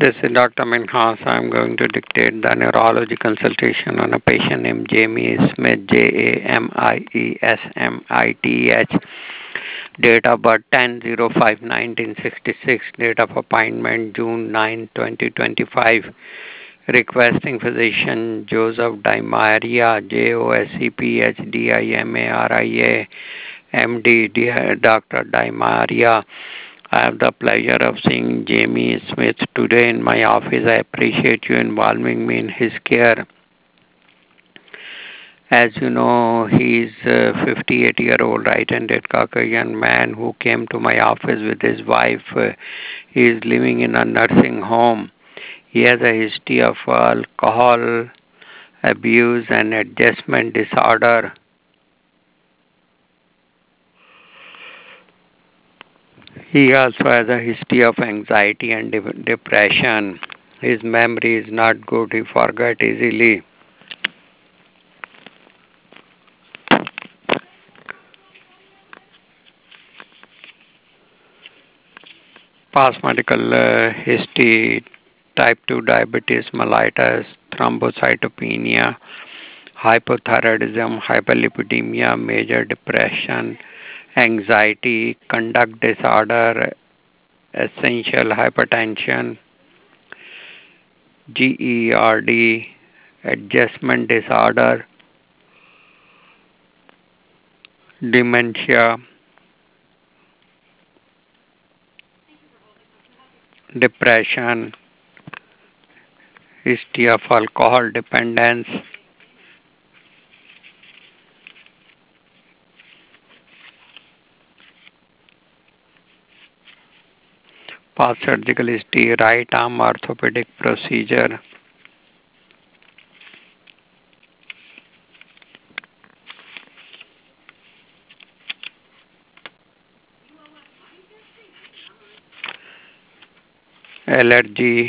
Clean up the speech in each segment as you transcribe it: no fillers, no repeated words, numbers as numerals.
This is Dr. Minhas. I'm going to dictate the neurology consultation on a patient named Jamie Smith, Jamiesmith. Date of birth 10/05/1966. Date of appointment June 9, 2025. Requesting physician Joseph Dimaria, JOSEPHDIMARIA, MD. Dear Dr. Dimaria, I have the pleasure of seeing Jamie Smith today in my office. I appreciate you involving me in his care. As you know, he is a 58-year-old right-handed Caucasian man who came to my office with his wife. He is living in a nursing home. He has a history of alcohol abuse and adjustment disorder. He also has a history of anxiety and depression. His memory is not good. He forgets easily. Past medical history: type 2 diabetes mellitus, thrombocytopenia, hypothyroidism, hyperlipidemia, major depression, anxiety, conduct disorder, essential hypertension, GERD, adjustment disorder, dementia, depression, history of alcohol dependence, past surgical history, right arm orthopedic procedure, allergy,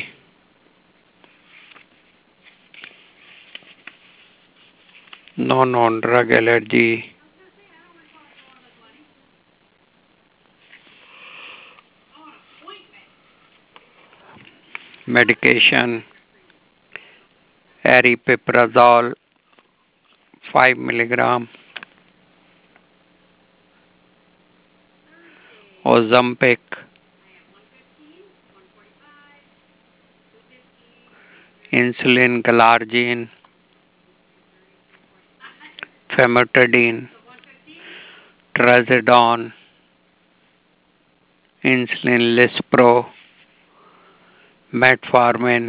no known drug allergy, medication, aripiprazole 5 milligram, Ozempic, insulin glargine, famotidine, trazodone, insulin lispro, metformin,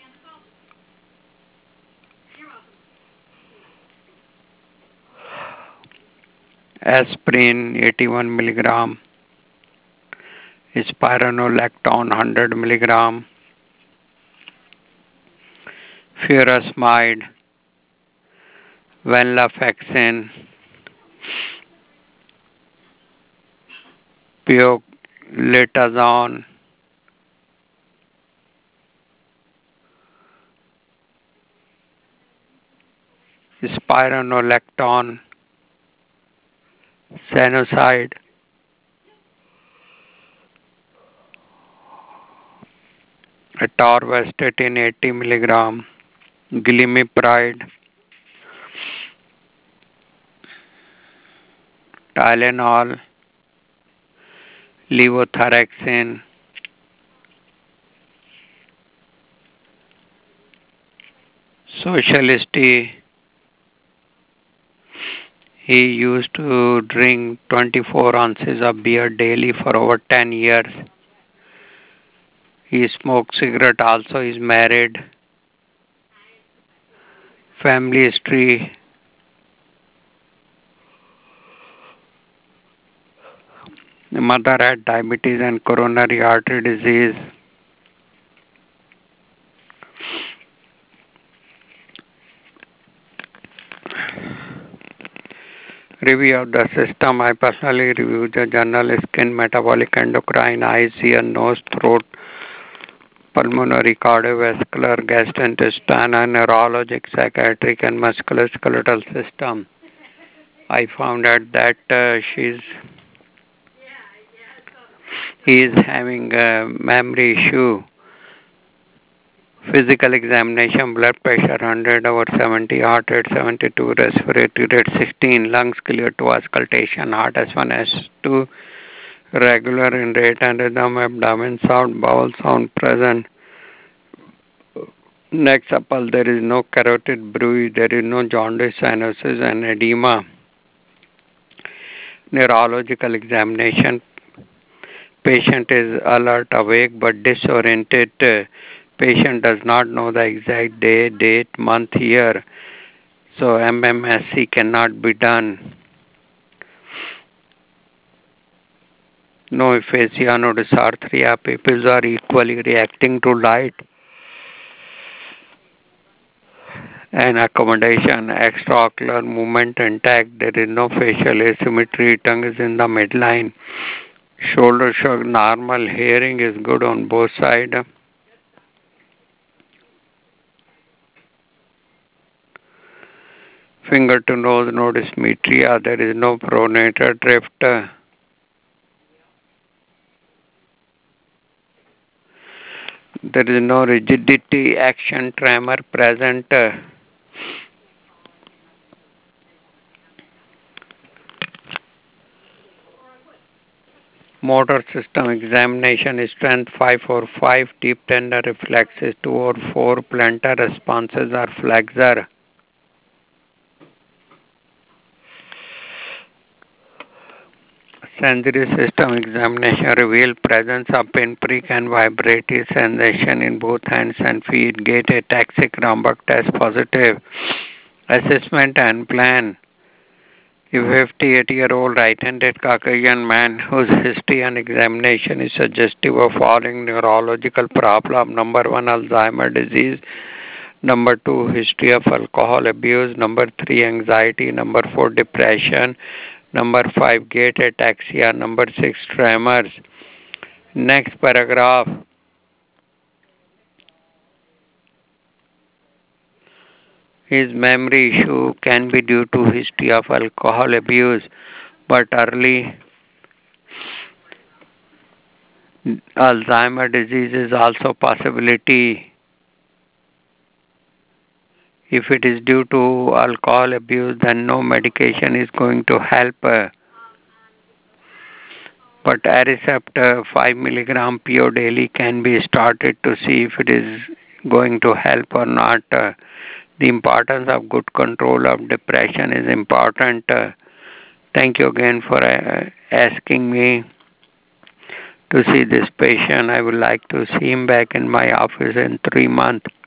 aspirin 81 milligram, spironolactone 100 milligram, furosemide, venlafaxine, pioglitazone, spironolactone, Sanocide, atorvastatin 80 milligram, glimepiride, Tylenol, levothyroxine, socialist. He used to drink 24 ounces of beer daily for over 10 years. He smoked cigarette also. He is married. Family history: the mother had diabetes and coronary artery disease. Review of the system: I personally reviewed the journal skin, metabolic, endocrine, eyes, ear, nose, throat, pulmonary, cardiovascular, gastrointestinal, neurologic, psychiatric, and musculoskeletal system. I found out that he is having a memory issue. Physical examination, blood pressure 100/70, heart rate 72, respiratory rate 16, lungs clear to auscultation, heart S1, S2 regular in rate and rhythm, abdomen sound, bowel sound present. Next supple, there is no carotid bruit, there is no jaundice, cyanosis and edema. Neurological examination, patient is alert, awake but disoriented. Patient does not know the exact day, date, month, year. So MMSC cannot be done. No aphasia, no dysarthria. Pupils are equally reacting to light and accommodation. Extraocular movement intact. There is no facial asymmetry. Tongue is in the midline. Shoulder shrug normal. Hearing is good on both sides. Finger to nose, no dysmetria. There is no pronator drift. There is no rigidity, action, tremor present. Motor system examination strength 5/4, deep tender reflexes 2/4, plantar responses are flexor. Sensory system examination reveal presence of pinprick and vibratory sensation in both hands and feet. Gait ataxic Ramberg test positive. Assessment and plan. A 58-year-old right-handed Caucasian man whose history and examination is suggestive of following neurological problem. Number 1, Alzheimer's disease. Number 2, history of alcohol abuse. Number 3, anxiety. Number 4, depression. Number 5, gait ataxia. Number 6, tremors. Next paragraph. His memory issue can be due to history of alcohol abuse, but early Alzheimer's disease is also possibility. If it is due to alcohol abuse, then no medication is going to help. But Aricept 5 milligram PO daily can be started to see if it is going to help or not. The importance of good control of depression is important. Thank you again for asking me to see this patient. I would like to see him back in my office in 3 months.